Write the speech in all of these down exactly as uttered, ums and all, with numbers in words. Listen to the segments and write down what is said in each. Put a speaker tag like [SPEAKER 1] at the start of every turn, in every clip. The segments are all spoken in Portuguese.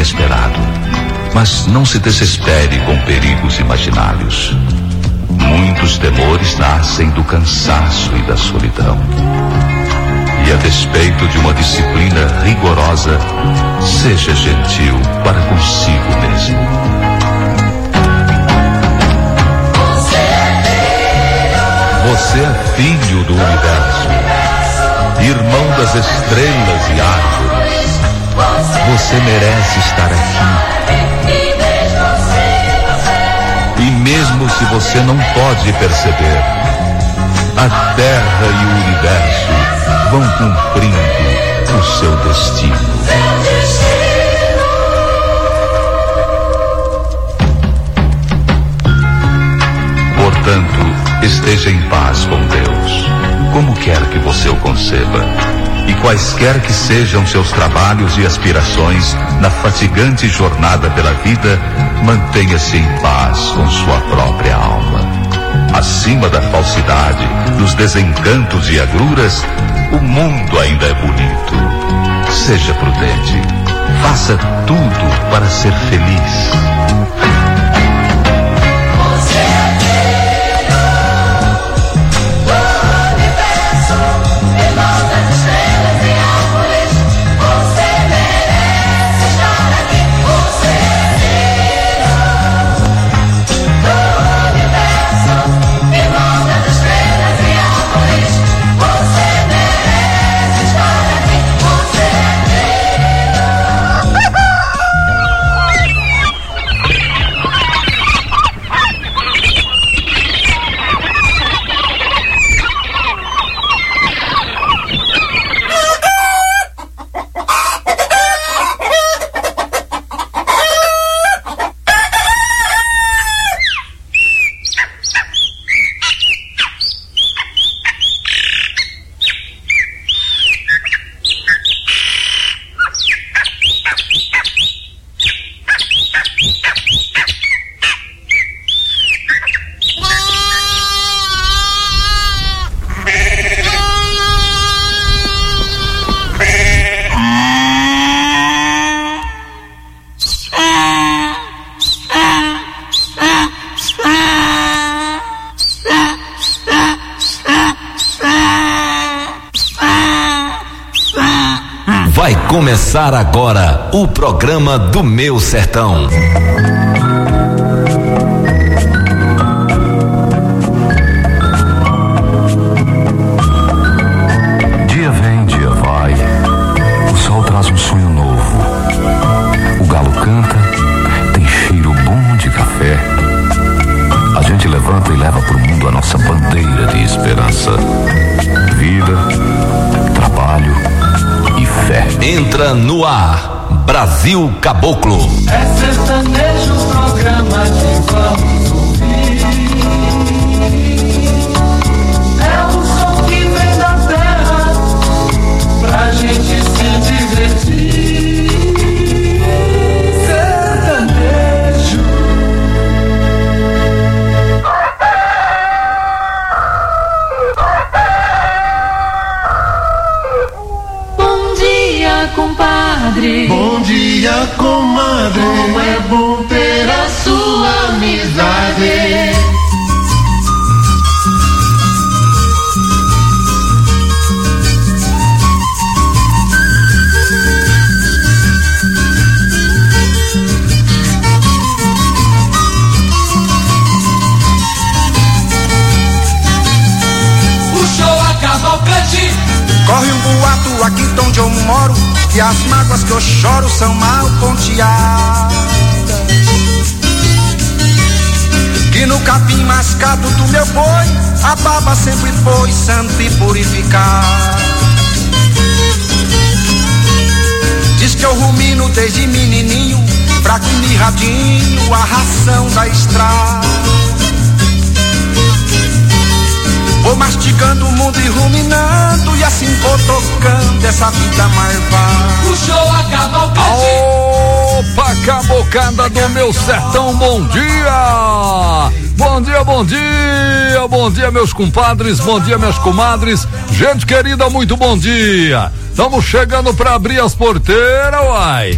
[SPEAKER 1] inesperado. Mas não se desespere com perigos imaginários. Muitos temores nascem do cansaço e da solidão. E a despeito de uma disciplina rigorosa, seja gentil para consigo mesmo. Você é filho do universo, irmão das estrelas e árvores. Você merece estar aqui. E mesmo se você não pode perceber, a Terra e o universo vão cumprindo o seu destino. Portanto, esteja em paz com Deus, como quer que você o conceba. E quaisquer que sejam seus trabalhos e aspirações na fatigante jornada pela vida, mantenha-se em paz com sua própria alma. Acima da falsidade, dos desencantos e agruras, o mundo ainda é bonito. Seja prudente. Faça tudo para ser feliz.
[SPEAKER 2] Vai começar agora o programa do Meu Sertão.
[SPEAKER 3] Dia vem, dia vai, o sol traz um sonho novo. O galo canta, tem cheiro bom de café. A gente levanta e leva pro mundo a nossa bandeira de esperança. Vida, trabalho e fé.
[SPEAKER 2] Entra no ar, Brasil Caboclo.
[SPEAKER 4] É sertanejo o programa que vamos ouvir. É o som que vem da terra pra gente se divertir. Sertanejo.
[SPEAKER 5] Bom dia, compadre.
[SPEAKER 4] Bom dia, comadre.
[SPEAKER 5] Como é bom ter a sua amizade.
[SPEAKER 4] Puxou a cavalcante.
[SPEAKER 6] Corre um boato aqui de onde eu moro, que as mágoas que eu choro são mal ponteadas. Que no capim mascado do meu boi, a baba sempre foi santa e purificada. Diz que eu rumino desde menininho, fraco e mirradinho, a ração da estrada. Vou mastigando o mundo e ruminando, e assim vou tocando essa vida marvada.
[SPEAKER 4] Puxou a cavalcante.
[SPEAKER 3] Opa,
[SPEAKER 7] Cabocada do meu sertão, bom dia! Bom dia, bom dia! Bom dia, meus compadres, bom dia, minhas comadres. Gente querida, muito bom dia! Estamos chegando para abrir as porteiras, uai!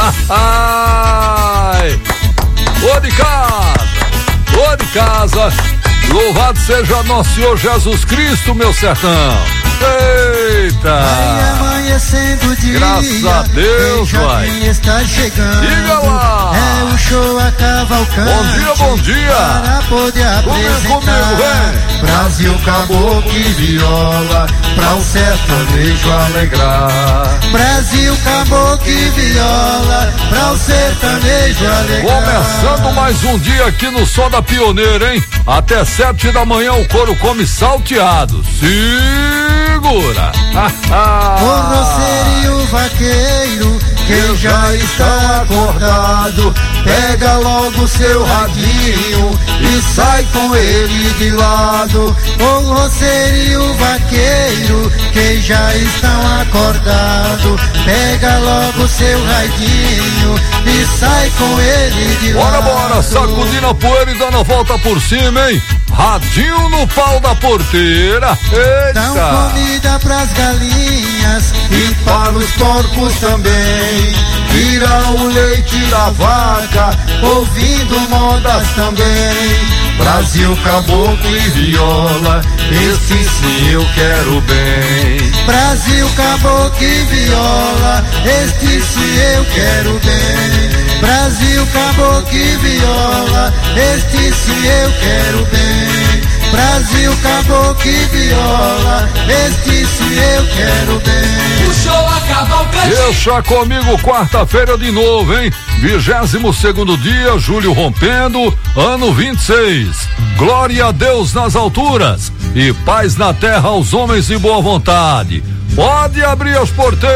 [SPEAKER 7] Ô de casa! Ô de casa! Louvado seja nosso Senhor Jesus Cristo, meu sertão! Eita!
[SPEAKER 8] Vai amanhecendo o dia,
[SPEAKER 7] graças a Deus, vai!
[SPEAKER 8] Está chegando.
[SPEAKER 7] Diga lá!
[SPEAKER 8] É o show a cavalcante.
[SPEAKER 7] Bom dia, bom dia!
[SPEAKER 8] Para poder apresentar.
[SPEAKER 7] Comigo, comigo, vem!
[SPEAKER 8] Brasil, caboclo e viola, pra o sertanejo alegrar. Brasil, caboclo e viola, pra o sertanejo alegrar.
[SPEAKER 7] Começando mais um dia aqui no Sol da Pioneira, hein? Até sete da manhã o couro come salteado. Segura!
[SPEAKER 8] O roceiro e o vaqueiro, que já está acordado, pega logo seu radinho e sai com ele de lado. O roceiro e o vaqueiro, que já estão acordados, pega logo seu radinho e sai com ele de
[SPEAKER 7] bora,
[SPEAKER 8] lado.
[SPEAKER 7] Bora, bora, sacudindo a poeira e dando a volta por cima, hein? Radinho no pau da porteira. Eita!
[SPEAKER 8] Dão comida pras galinhas e para os porcos também. Tira o leite da vaca, ouvindo modas também. Brasil, caboclo e viola, esse sim eu quero bem. Brasil, caboclo e viola, este sim eu quero bem. Brasil, caboclo e viola, este sim eu quero bem. Brasil, caboclo e viola, este sim eu quero bem.
[SPEAKER 7] O show acabou, deixa comigo quarta-feira de novo, hein? Vigésimo segundo dia, julho rompendo, ano vinte e seis. Glória a Deus nas alturas e paz na terra aos homens de boa vontade. Pode abrir as porteiras.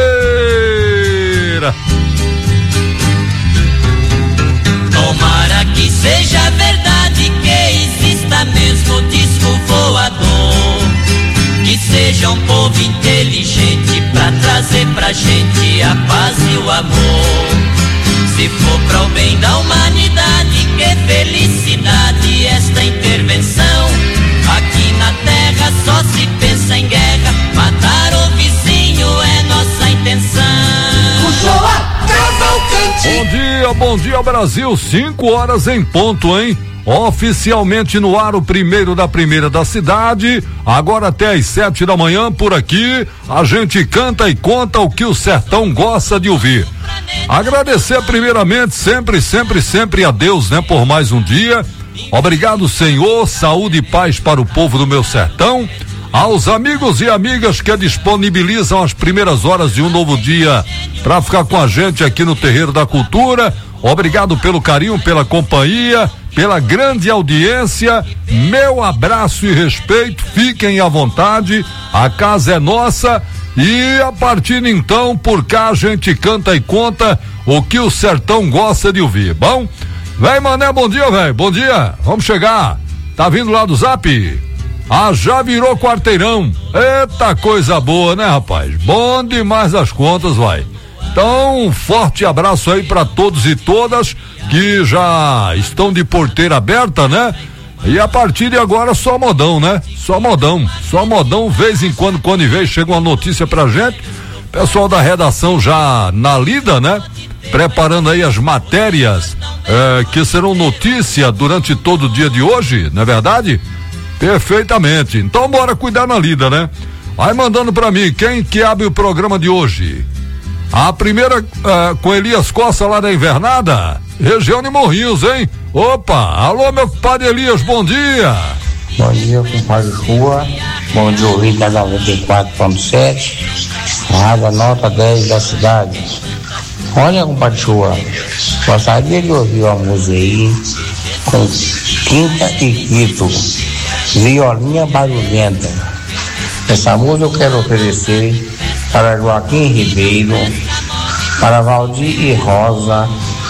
[SPEAKER 9] Tomara que seja verdade, que exista mesmo disco voador, que seja um povo inteligente pra trazer pra gente a paz e o amor. Se for para o bem da humanidade, que felicidade esta intervenção. Aqui na terra só se pensa em guerra, matar o vizinho é nossa intenção.
[SPEAKER 7] Bom dia, bom dia Brasil, cinco horas em ponto, hein? Oficialmente no ar o primeiro da primeira da cidade, agora até às sete da manhã por aqui, a gente canta e conta o que o sertão gosta de ouvir. Agradecer primeiramente sempre, sempre, sempre a Deus, né? Por mais um dia, obrigado Senhor, saúde e paz para o povo do meu sertão, aos amigos e amigas que disponibilizam as primeiras horas de um novo dia para ficar com a gente aqui no Terreiro da Cultura, obrigado pelo carinho, pela companhia, pela grande audiência, meu abraço e respeito, fiquem à vontade, a casa é nossa e a partir de então, por cá a gente canta e conta o que o sertão gosta de ouvir, bom? Véi Mané, bom dia, velho, bom dia, vamos chegar, tá vindo lá do Zap? Ah, já virou quarteirão, eita coisa boa, né rapaz, bom demais as contas, vai. Então, um forte abraço aí para todos e todas que já estão de porteira aberta, né? E a partir de agora só modão, né? Só modão, só modão, vez em quando, quando e vez chega uma notícia pra gente, pessoal da redação já na lida, né? Preparando aí as matérias eh, que serão notícia durante todo o dia de hoje, não é verdade? Perfeitamente, então bora cuidar na lida, né? Aí mandando pra mim, quem que abre o programa de hoje? A primeira uh, com Elias Costa lá da Invernada, região de Morrinhos, hein? Opa, alô meu compadre Elias, bom dia.
[SPEAKER 10] Bom dia, compadre Rua. Bom dia, ouvinte da noventa e quatro ponto sete, rádio nota dez da cidade. Olha, compadre Rua, gostaria de ouvir uma música aí com Quinta e Quito, Violinha Barulhenta. Essa música eu quero oferecer para Joaquim Ribeiro, para Valdir e Rosa,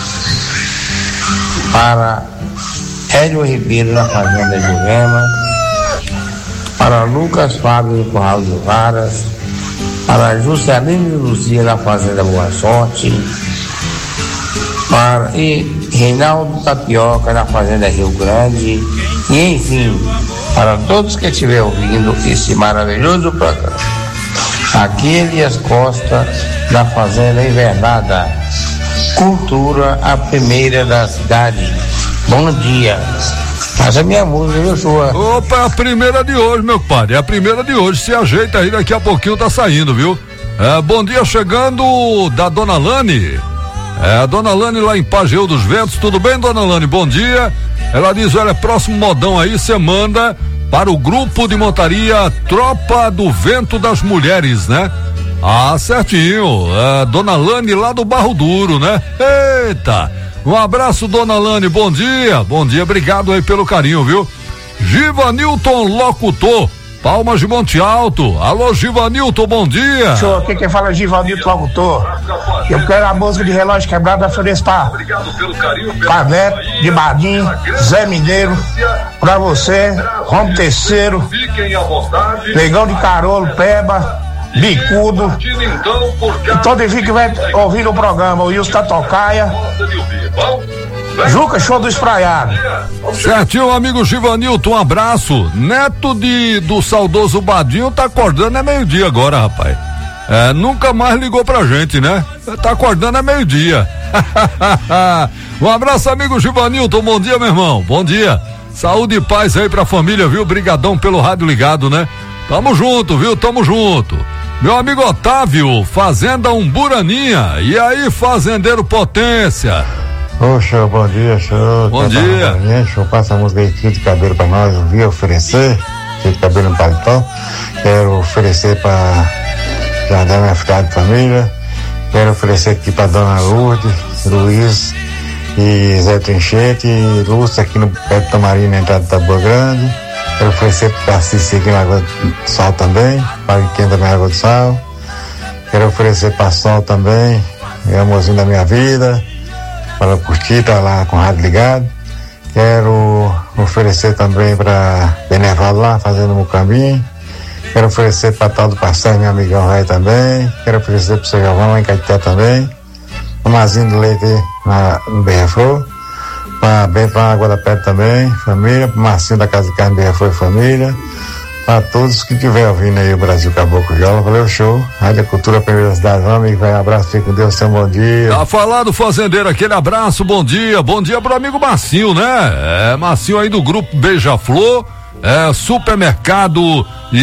[SPEAKER 10] para Hélio Ribeiro na Fazenda Jurema, para Lucas Fábio no Curral de Varas, para Juscelino e Luzia na Fazenda Boa Sorte, para e Reinaldo Tapioca na Fazenda Rio Grande e enfim, para todos que estiverem ouvindo esse maravilhoso programa. Aqui Elias Costa da Fazenda Invernada. Cultura, a primeira da cidade. Bom dia. Essa é a minha música, viu, sua?
[SPEAKER 7] Opa, é a primeira de hoje, meu compadre. É a primeira de hoje. Se ajeita aí, daqui a pouquinho tá saindo, viu? É, bom dia, chegando da Dona Lani. É, a Dona Lani lá em Pajeú dos Ventos. Tudo bem, Dona Lani? Bom dia. Ela diz, olha, próximo modão aí, você manda para o grupo de montaria Tropa do Vento das Mulheres, né? Ah, certinho. É, Dona Lani lá do Barro Duro, né? Eita! Um abraço, Dona Lani, bom dia. Bom dia, obrigado aí pelo carinho, viu? Givanilton Locutor, Palmas de Monte Alto. Alô, Givanilton, bom dia.
[SPEAKER 11] Show, aqui quem fala é Givanilton Locutor. Eu quero a música de Relógio Quebrado da Florespa. Pavete, de Badim, Zé Mineiro, pra você, Romo Terceiro, Negão de Carolo, Peba, Bicudo e todo mundo que vai ouvir o programa, o Wilson Tatocaia, Juca, show do Espraiado.
[SPEAKER 7] Certinho, amigo Givanilton, um abraço. Neto de, do saudoso Badinho tá acordando é meio-dia agora, rapaz. É, nunca mais ligou pra gente, né? Tá acordando é meio-dia. Um abraço, amigo Givanilton, bom dia, meu irmão, bom dia. Saúde e paz aí pra família, viu? Brigadão pelo rádio ligado, né? Tamo junto, viu? Tamo junto. Meu amigo Otávio, Fazenda Umburaninha. E aí, fazendeiro Potência?
[SPEAKER 12] Ô, show, bom dia, show.
[SPEAKER 7] Bom dia.
[SPEAKER 12] Show, passa a música aí, fio de cabelo pra nós, ouvir, oferecer. Fio de cabelo no paletó. Quero oferecer pra Jardim Minha Cidade de Família. Quero oferecer aqui pra Dona Lourdes, Luiz e Zé Trinchete e Lúcia aqui no pé do Tamarim, na entrada da Taboa Grande. Quero oferecer para Cici aqui na Água do Sal também, para quem também na Água do Sal. Quero oferecer para Sol também, é o amorzinho da minha vida, para curtir, tá lá com o rádio ligado. Quero oferecer também para Beneval lá, fazendo o caminho. Quero oferecer para tal do parceiro, meu amigão Rai também. Quero oferecer para o seu Giovão lá em Caeté também. O Mazinho do Leite na, no B R Flor. Para bem para Água da Pedra também, família, para Marcinho da Casa de Carne B R Flor, família, para todos que estiverem ouvindo aí o Brasil Caboclo Jola. Valeu, show. Rádio Cultura, primeira cidade, vamos, vai, abraço, fique com Deus, tenha um bom dia.
[SPEAKER 7] Tá falado, fazendeiro, aquele abraço, bom dia, bom dia pro amigo Marcinho, né? É, Marcinho aí do grupo Beija-Flor, é, supermercado e,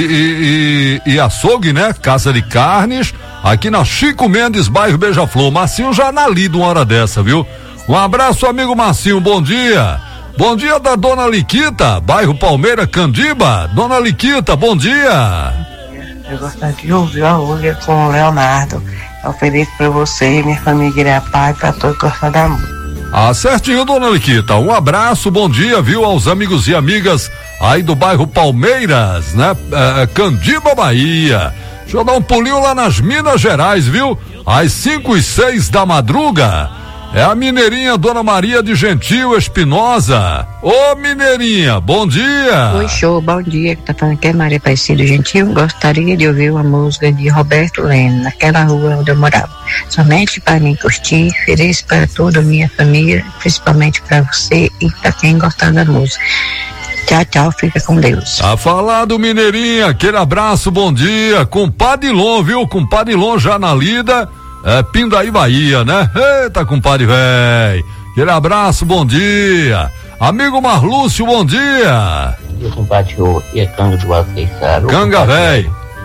[SPEAKER 7] e, e, e açougue, né? Casa de Carnes, aqui na Chico Mendes, bairro Beija-Flor. Marcinho já na lida uma hora dessa, viu? Um abraço, amigo Marcinho, bom dia. Bom dia da Dona Liquita, bairro Palmeira, Candiba. Dona Liquita, bom dia.
[SPEAKER 13] Eu gostaria de ouvir a Olha com o Leonardo. Eu ofereço pra você e minha família Irapá e pra todos que gostam da música.
[SPEAKER 7] Ah, certinho, Dona Liquita. Um abraço, bom dia, viu, aos amigos e amigas aí do bairro Palmeiras, né? É, Candiba, Bahia. Deixa eu dar um pulinho lá nas Minas Gerais, viu? Às cinco e seis da madruga. É a mineirinha Dona Maria de Gentil Espinosa. Ô, mineirinha, bom dia.
[SPEAKER 14] Oi, show, bom dia. Tá falando que é Maria Aparecida Gentil. Gostaria de ouvir uma música de Roberto Leno, naquela rua onde eu morava. Somente para mim curtir, ofereço para toda a minha família, principalmente para você e para quem gostar da música. Tchau, tchau, fica com Deus.
[SPEAKER 7] Tá falado, mineirinha, aquele abraço, bom dia. Compadilon, viu? Compadilon já na lida. É Pindaí, Bahia, né? Eita, compadre véi. Aquele abraço, bom dia. Amigo Marlúcio, bom dia.
[SPEAKER 10] Bom dia, compadre. E é Canga do Alto Queixado.
[SPEAKER 7] Canga véi.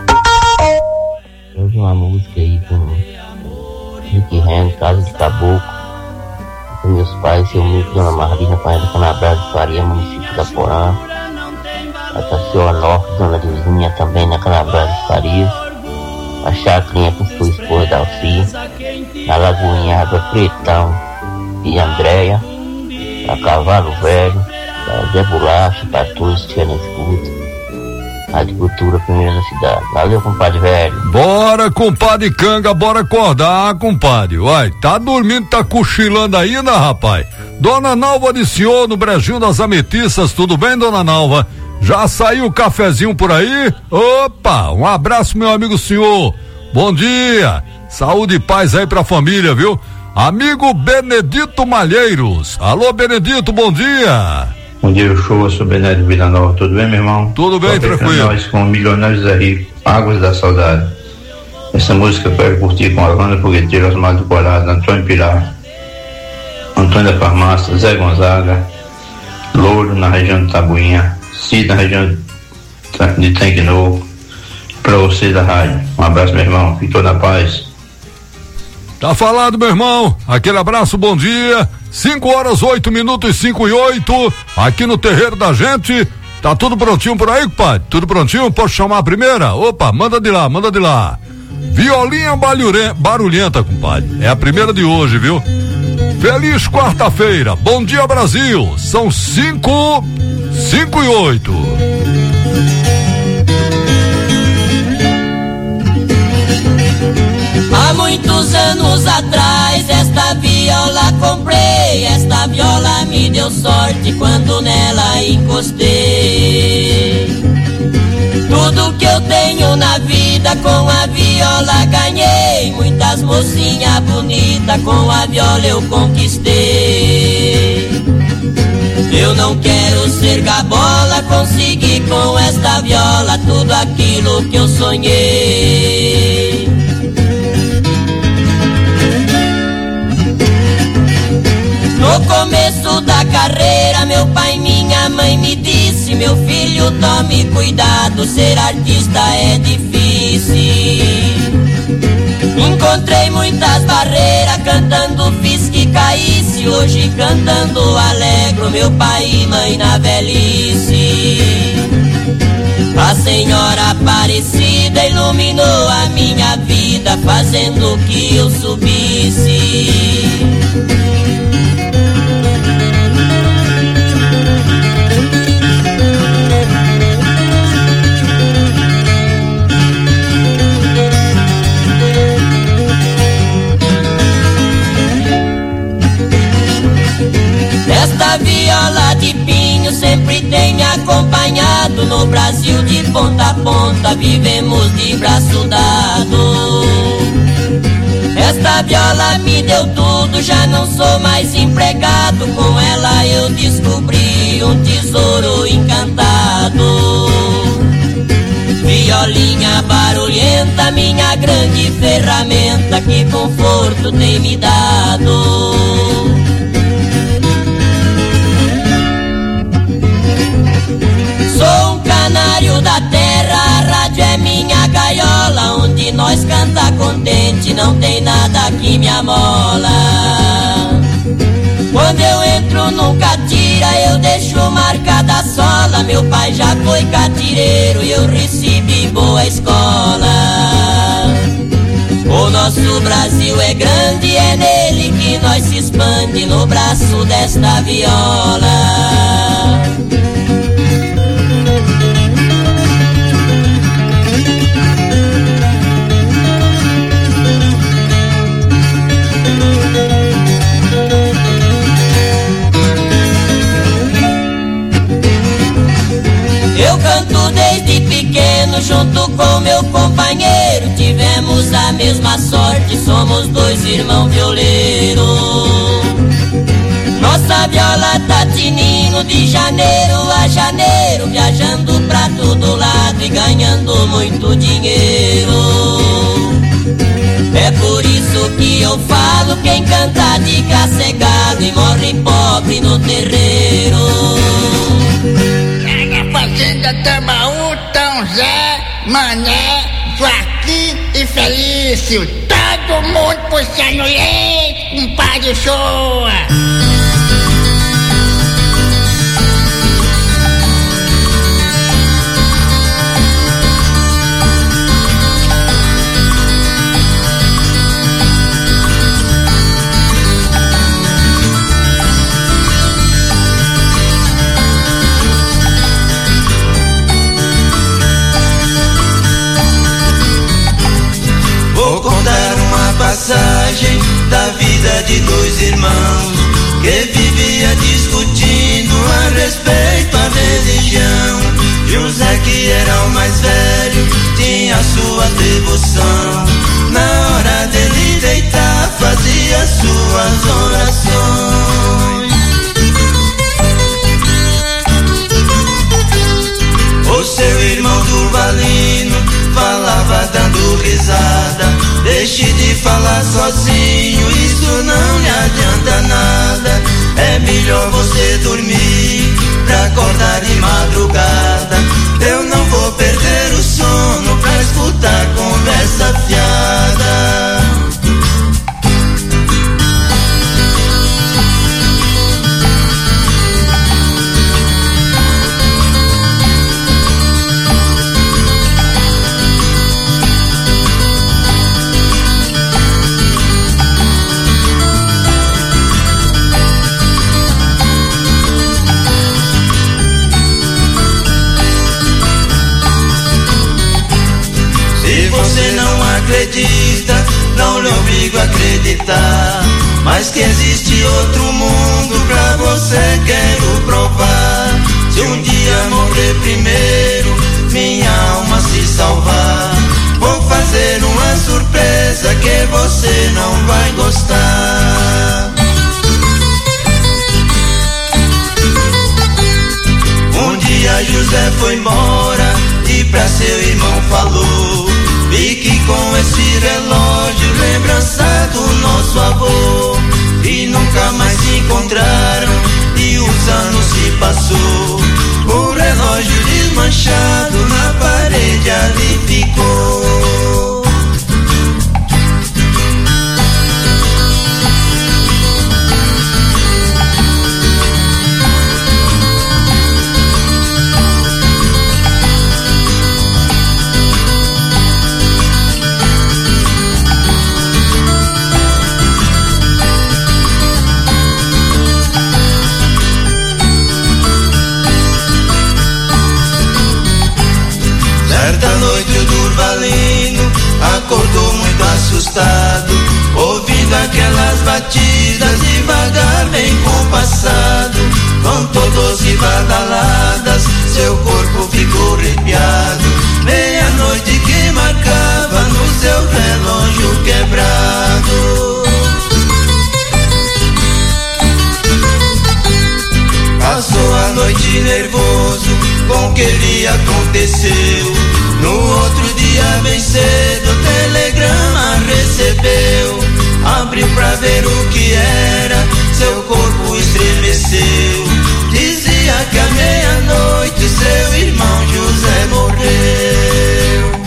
[SPEAKER 10] Eu ouvi uma música aí com Rick Ren, Casa de Caboclo. Com meus pais, seu amigo Dona Marlina, pai da Canabras de Faria, município da Porã. A Tassio Norte, Dona Lizinha, também na Canabras de Faria. A Chacrinha com sua esposa Dalci, na Lagoinha Água Pretão e Andréia, a Cavalo Velho, a Zé Bolacha, para todos que estiverem na escuta. Rádio Cultura, primeira da cidade. Valeu, compadre velho.
[SPEAKER 7] Bora, compadre Canga, bora acordar, compadre. Uai, tá dormindo, tá cochilando ainda, rapaz? Dona Nalva de Senhor, no Brejinho das Ametistas, tudo bem, Dona Nalva? Já saiu o cafezinho por aí? Opa, um abraço, meu amigo senhor. Bom dia, saúde e paz aí pra família, viu? amigo Benedito Malheiros. Alô, Benedito, bom dia.
[SPEAKER 15] Bom dia, eu sou, eu sou Benedito Villanova, tudo bem, meu irmão?
[SPEAKER 7] Tudo bem, tranquilo.
[SPEAKER 15] Nós com Milionários é Rico, Águas da Saudade. Essa música eu quero curtir com a Wanda Fogueteira, Osmar do Colado, Antônio Pilar, Antônio da Farmácia, Zé Gonzaga, Louro na região de Tabuinha, Cid na região de Tanque Novo, pra você da rádio. Um abraço, meu irmão, fique na paz.
[SPEAKER 7] Tá falado, meu irmão. Aquele abraço, bom dia. cinco horas, oito minutos, cinco e oito. Aqui no terreiro da gente. Tá tudo prontinho por aí, compadre? Tudo prontinho? Posso chamar a primeira? Opa, manda de lá, manda de lá. Violinha barulhenta, compadre. É a primeira de hoje, viu? Feliz quarta-feira. Bom dia, Brasil. São cinco, cinco e oito.
[SPEAKER 9] Há muitos anos atrás esta viola comprei, esta viola me deu sorte quando nela encostei. Tudo que eu tenho na vida com a viola ganhei, muitas mocinhas bonitas com a viola eu conquistei. Eu não quero ser gabola, consegui com esta viola tudo aquilo que eu sonhei. No começo da carreira, meu pai e minha mãe me disse: meu filho, tome cuidado, ser artista é difícil. Encontrei muitas barreiras, cantando fiz que caísse. Hoje cantando alegro meu pai e mãe na velhice. A Senhora Aparecida iluminou a minha vida, fazendo que eu subisse. Esta viola de pinho sempre tem acompanhado. No Brasil de ponta a ponta vivemos de braço dado. Esta viola me deu tudo, já não sou mais empregado. Com ela eu descobri um tesouro encantado. Violinha barulhenta, minha grande ferramenta, que conforto tem me dado. Sou um canário da terra, a rádio é minha gaiola, onde nós canta contente, não tem nada que me amola. Quando eu entro num catira, eu deixo marcada a sola. Meu pai já foi catireiro e eu recebi boa escola. O nosso Brasil é grande, é nele que nós se expande, no braço desta viola. Eu canto desde pequeno junto com meu companheiro. Tivemos a mesma sorte, somos dois irmãos violeiros. Nossa viola tá tinindo de janeiro a janeiro, viajando pra todo lado e ganhando muito dinheiro. É por isso que eu falo, quem canta de graça é gado e morre pobre no terreiro.
[SPEAKER 16] Fazenda Tambaú, Tão Zé, Mané, Joaquim e Felício. Todo mundo puxando leite, um pai de show.
[SPEAKER 17] Vou contar uma passagem da vida de dois irmãos que vivia discutindo a respeito à religião. E José, que era o mais velho, tinha sua devoção. Na hora dele deitar, fazia suas orações. O seu irmão Durvalino falava dando risada. Deixe de falar sozinho, isso não lhe adianta nada. É melhor você dormir pra acordar de madrugada. Eu não vou perder o sono pra escutar conversa fiada. Você não acredita, não lhe obrigo a acreditar, mas que existe outro mundo pra você quero provar. Se um dia morrer primeiro, minha alma se salvar, vou fazer uma surpresa que você não vai gostar. Um dia José foi embora e pra seu irmão falou: fique com esse relógio, lembrança do nosso avô. E nunca mais se encontraram e os anos se passou. O relógio desmanchado na parede ali ficou. Certa noite o Durvalino acordou muito assustado, ouvindo aquelas batidas devagar bem compassado. Com todos e badaladas, seu corpo ficou arrepiado. Meia-noite que marcava no seu relógio quebrado. Passou a noite nervoso com o que lhe aconteceu. No outro dia bem cedo o telegrama recebeu. Abriu pra ver o que era, seu corpo estremeceu. Dizia que à meia-noite seu irmão José morreu.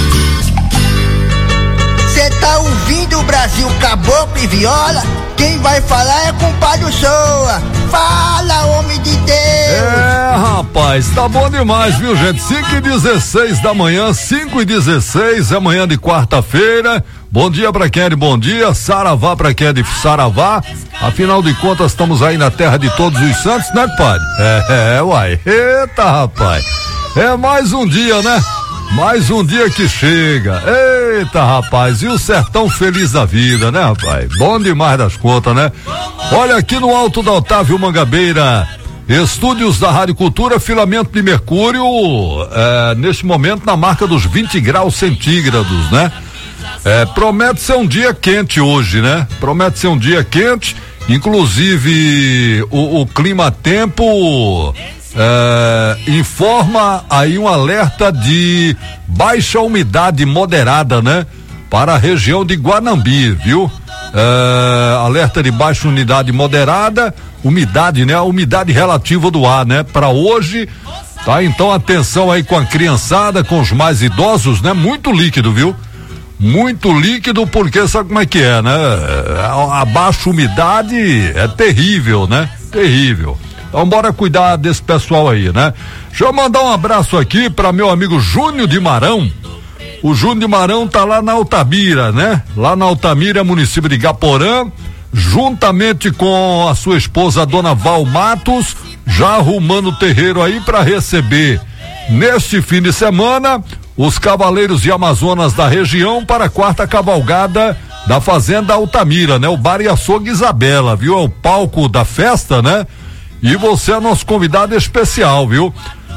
[SPEAKER 18] Cê tá ouvindo o Brasil Caboclo e Viola? Quem vai falar é compadre Shoa. Fala, homem de Deus!
[SPEAKER 7] É, rapaz, tá bom demais, viu, gente? cinco e dezesseis da manhã, cinco e dezesseis, é manhã de quarta-feira. Bom dia pra quem é de bom dia, saravá pra quem é de saravá. Afinal de contas, estamos aí na terra de todos os santos, né, padre? É, é, uai. Eita, rapaz. É mais um dia, né? Mais um dia que chega. Eita, rapaz, e o sertão feliz da vida, né, rapaz? Bom demais das contas, né? Olha, aqui no alto da Otávio Mangabeira, estúdios da Rádio Cultura, filamento de mercúrio, é, neste momento na marca dos vinte graus centígrados, né? É, promete ser um dia quente hoje, né? Promete ser um dia quente, inclusive o, o clima-tempo É, informa aí um alerta de baixa umidade moderada, né? Para a região de Guanambi, viu? É, alerta de baixa umidade moderada, umidade, né? A umidade relativa do ar, né? Para hoje, tá? Então atenção aí com a criançada, com os mais idosos, né? Muito líquido, viu? Muito líquido, porque sabe como é que é, né? A, a baixa umidade é terrível, né? Terrível. Então bora cuidar desse pessoal aí, né? Deixa eu mandar um abraço aqui para meu amigo Júnior de Marão. O Júnior de Marão tá lá na Altamira, né? Lá na Altamira, município de Gaporã, juntamente com a sua esposa, a dona Val Matos, já arrumando o terreiro aí para receber neste fim de semana os cavaleiros de Amazonas da região para a quarta cavalgada da Fazenda Altamira, né? O Bar e Açougue Isabela, viu? É o palco da festa, né? E você é nosso convidado especial, viu?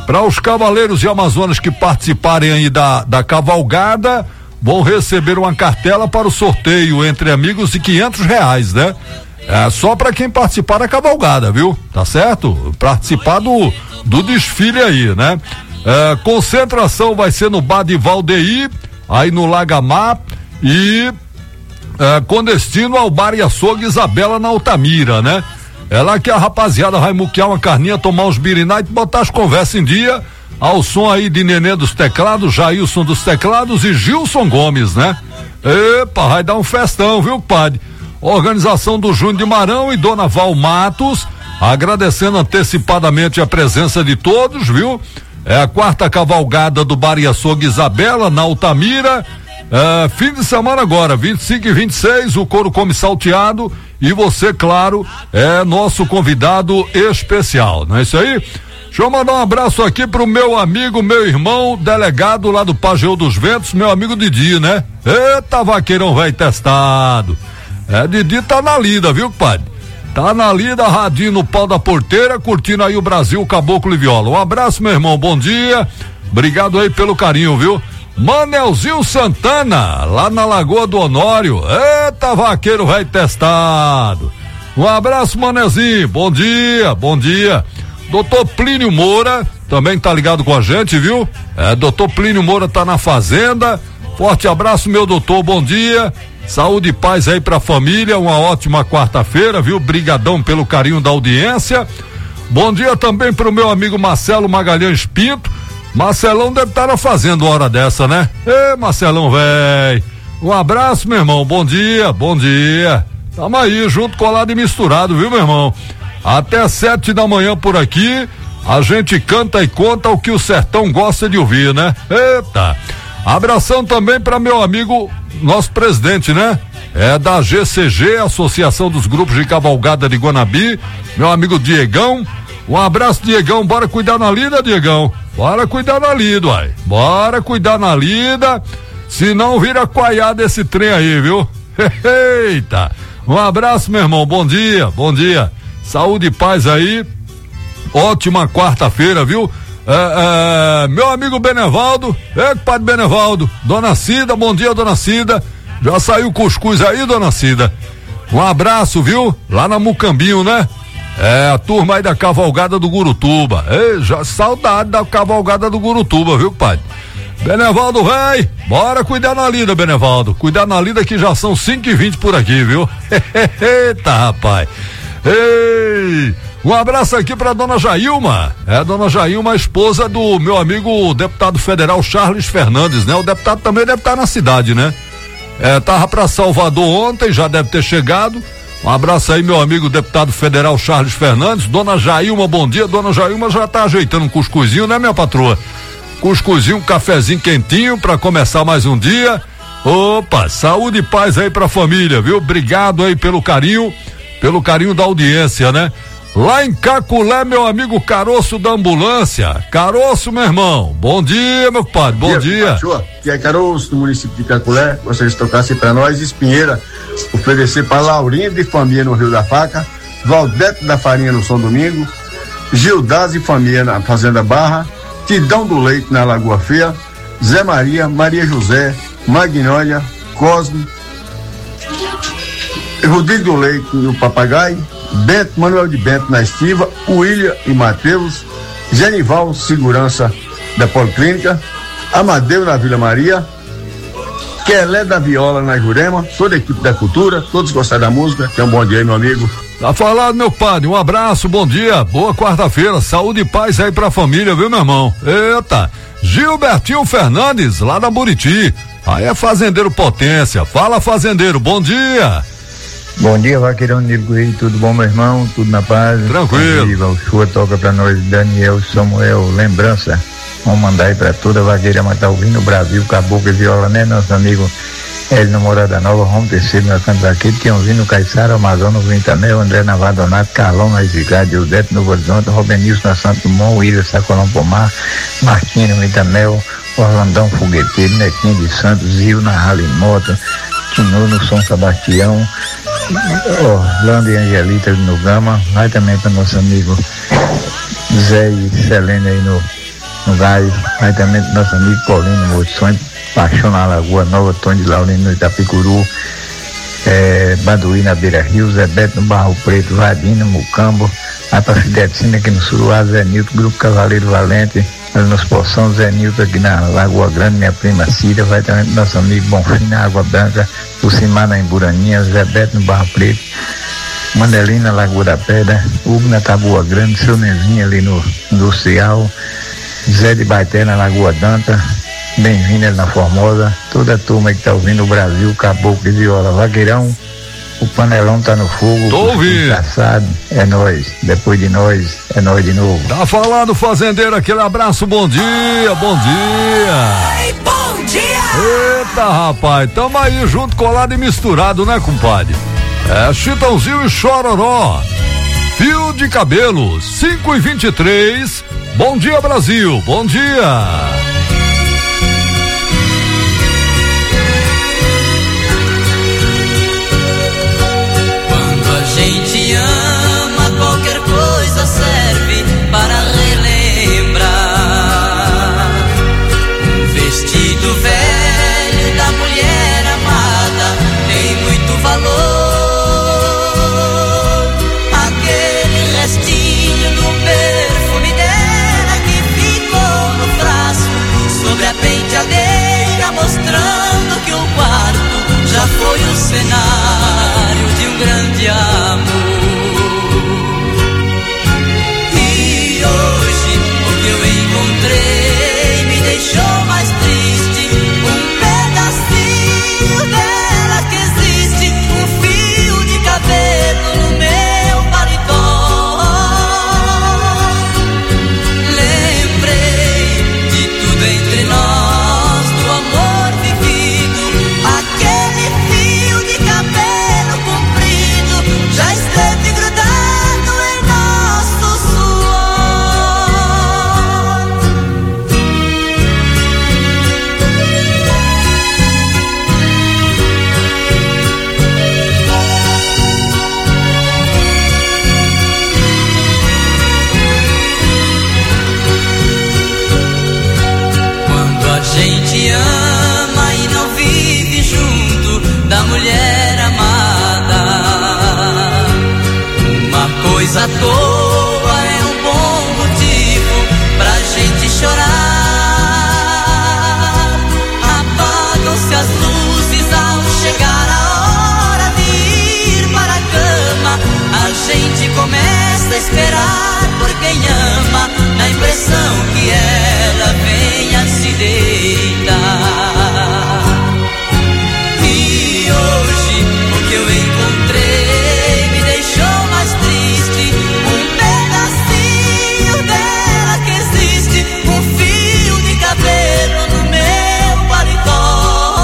[SPEAKER 7] Para os cavaleiros e amazonas que participarem aí da, da cavalgada, vão receber uma cartela para o sorteio entre amigos de quinhentos reais, né? É só para quem participar da cavalgada, viu? Tá certo? Participar do, do desfile aí, né? É, concentração vai ser no Bar de Valdeir, aí no Lagamar, e é, com destino ao Bar e Açougue Isabela na Altamira, né? É lá que a rapaziada vai muquear uma carninha, tomar uns biriná e botar as conversas em dia, ao som aí de Nenê dos teclados, Jailson dos teclados e Gilson Gomes, né? Epa, vai dar um festão, viu, padre? Organização do Júnior de Marão e Dona Val Matos, agradecendo antecipadamente a presença de todos, viu? É a quarta cavalgada do Bar e Açougue Isabela, na Altamira, é, fim de semana agora, vinte e cinco e vinte e seis, o couro come salteado, e você, claro, é nosso convidado especial, não é isso aí? Deixa eu mandar um abraço aqui pro meu amigo, meu irmão, delegado lá do Pajeú dos Ventos, meu amigo Didi, né? Eita, vaqueirão velho testado. É, Didi tá na lida, viu, padre? Tá na lida, radinho no pau da porteira, curtindo aí o Brasil, Caboclo e Viola. Um abraço, meu irmão, bom dia. Obrigado aí pelo carinho, viu? Manelzinho Santana, lá na Lagoa do Honório. Eita, vaqueiro velho testado. Um abraço, Manelzinho, bom dia, bom dia. Doutor Plínio Moura, também tá ligado com a gente, viu? É, doutor Plínio Moura tá na fazenda. Forte abraço, meu doutor, bom dia. Saúde e paz aí pra família, uma ótima quarta-feira, viu? Brigadão pelo carinho da audiência. Bom dia também pro meu amigo Marcelo Magalhães Pinto. Marcelão deve estar na fazenda uma hora dessa, né? Ê, Marcelão, véi. Um abraço, meu irmão, bom dia, bom dia. Tamo aí, junto, colado e misturado, viu, meu irmão? Até sete da manhã por aqui, a gente canta e conta o que o sertão gosta de ouvir, né? Eita. Abração também para meu amigo, nosso presidente, né? É da G C G, Associação dos Grupos de Cavalgada de Guanabi, meu amigo Diegão. Um abraço, Diegão, bora cuidar na lida, Diegão. Bora cuidar na lida, uai. Bora cuidar na lida, senão vira coaiada esse trem aí, viu? Eita. Um abraço, meu irmão, bom dia, bom dia. Saúde e paz aí. Ótima quarta-feira, viu? É, é, meu amigo Benevaldo, é, padre Benevaldo, dona Cida, bom dia, dona Cida. Já saiu cuscuz aí, dona Cida? Um abraço, viu? Lá na Mucambinho, né? É, a turma aí da cavalgada do Gurutuba. Ei, já, saudade da cavalgada do Gurutuba, viu, padre? Benevaldo, véi, bora cuidar na lida, Benevaldo. Cuidar na lida que já são cinco e vinte por aqui, viu? Eita, rapaz. Ei, um abraço aqui pra dona Jailma, é a dona Jailma, esposa do meu amigo deputado federal Charles Fernandes, né? O deputado também deve estar na cidade, né? É, tava pra Salvador ontem, já deve ter chegado. Um abraço aí, meu amigo deputado federal Charles Fernandes. Dona Jailma, bom dia. Dona Jailma já tá ajeitando um cuscuzinho, né, minha patroa? Cuscuzinho, um cafezinho quentinho pra começar mais um dia. Opa, saúde e paz aí pra família, viu? Obrigado aí pelo carinho, pelo carinho da audiência, né? Lá em Caculé, meu amigo Caroço da ambulância. Caroço, meu irmão, bom dia, meu padre, bom dia.
[SPEAKER 19] Aqui é Caroço, do município de Caculé. Gostaria de tocar assim pra nós, Espinheira, oferecer pra Laurinha de família no Rio da Faca, Valdete da Farinha no São Domingo, Gildaz e família na Fazenda Barra, Tidão do Leite na Lagoa Feia, Zé Maria, Maria José, Magnólia, Cosme, Rodrigo do Leite no Papagaio, Bento, Manuel de Bento na Estiva, William e Mateus, Genival, segurança da Policlínica, Amadeu na Vila Maria, Quelé da Viola na Jurema, toda a equipe da cultura, todos gostaram da música. Tenha um bom dia aí, meu amigo.
[SPEAKER 7] Tá falado, meu padre, um abraço, bom dia, boa quarta-feira, saúde e paz aí pra família, viu, meu irmão? Eita, Gilbertinho Fernandes, lá da Buriti, aí é fazendeiro potência, fala fazendeiro, bom dia.
[SPEAKER 20] Bom dia, vaqueirão Nilguei, tudo bom, meu irmão? Tudo na paz?
[SPEAKER 7] Tranquilo.
[SPEAKER 20] O Chua toca pra nós, Daniel Samuel, lembrança. Vamos mandar aí pra toda a vaqueira, mas tá ouvindo o Brasil, Caboclo e Viola, né, nosso amigo Hélio na Morada Nova, vamos descer meu canto aqui, tem ouvindo Caiçara, Amazonas, Vintamel, André Navadonato, Carlão na Isigade, Eudete no Horizonte, Robenilson na Santo Dumont, William Sacolão Pomar, Martino Vintamel, Orlandão Fogueteiro, Netinho de Santos, Zio na Ralimoto, Tinu no São Sebastião, Orlando e Angelita no Gama, vai também para nosso amigo Zé e Selene aí no no Gás, vai também do nosso amigo Paulino Moço, Sonho Paixão na Lagoa Nova, Tony de Laurino no Itapicuru, é, Baduí na Beira Rio, Zé Beto no Barro Preto, Vadinho no Mucambo, vai pra Fidecina aqui no Suruá, Zé Nilton, Grupo Cavaleiro Valente, ali nos Poção, Zé Nilton aqui na Lagoa Grande, minha prima Cida, vai também do nosso amigo Bonfim na Água Branca, o Cimar na Emburaninha, Zé Beto no Barro Preto, Mandelina, Lagoa da Pedra, Hugo na Taboa Grande, seu Nezinho ali no Industrial, Zé de Baité na Lagoa Danta, bem-vindo na Formosa, toda a turma que tá ouvindo o Brasil, Caboclo e Viola, Vaqueirão, o panelão tá no fogo,
[SPEAKER 7] tô ouvindo,
[SPEAKER 20] assado, é nós, depois de nós, é nós de novo.
[SPEAKER 7] Tá falando, fazendeiro, aquele abraço, bom dia, bom dia.
[SPEAKER 5] Ei, bom dia.
[SPEAKER 7] Eita, rapaz, tamo aí junto, colado e misturado, né, compadre? É Chitãozinho e Chororó, Fio de Cabelo, cinco e vinte e três. Bom dia, Brasil, bom dia.
[SPEAKER 9] Quando a gente ama, qualquer coisa serve para relembrar. Um vestido velho da mulher amada tem muito valor. Mostrando que o quarto já foi o cenário de um grande amor. E hoje o que eu encontrei me deixou mais triste. Um pedacinho dela que existe, um fio de cabelo no meu paletó. Lembrei de tudo entre nós. Mulher amada, uma coisa à toa é um bom motivo pra gente chorar. Apagam-se as luzes ao chegar a hora de ir para a cama. A gente começa a esperar por quem ama, na impressão que ela venha se deitar. Eu encontrei me deixou mais triste. Um pedacinho dela que existe, um fio de cabelo no meu paletó.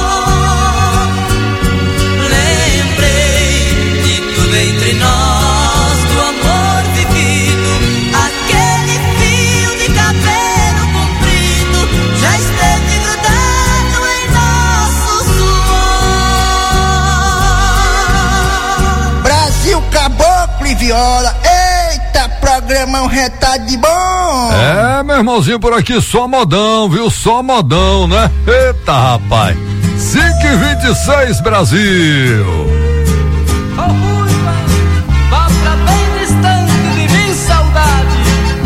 [SPEAKER 9] Lembrei de tudo entre nós, do amor vivido. Aquele fio de cabelo comprido já esteve grudado em nosso
[SPEAKER 18] Caboclo e Viola, eita, programão retado de bom.
[SPEAKER 7] É, meu irmãozinho, por aqui só modão, viu? Só modão, né? Eita, rapaz. cinco e vinte e seis, Brasil.
[SPEAKER 5] Vá pra bem distante de mim, saudade.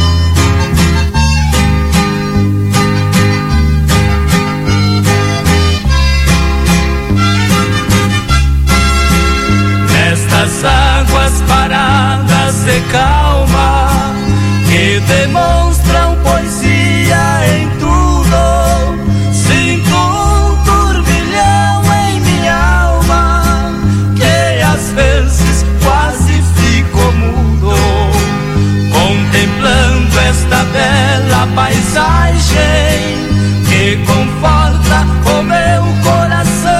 [SPEAKER 5] Nestas águas paradas de calma que demonstram poesia em tudo, sinto um turbilhão em minha alma que às vezes quase fico mudo, contemplando esta bela paisagem que conforta o meu coração.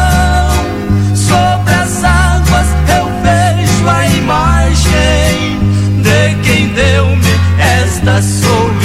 [SPEAKER 5] Sobre as águas eu vejo a imagem de quem deu-me esta solidão.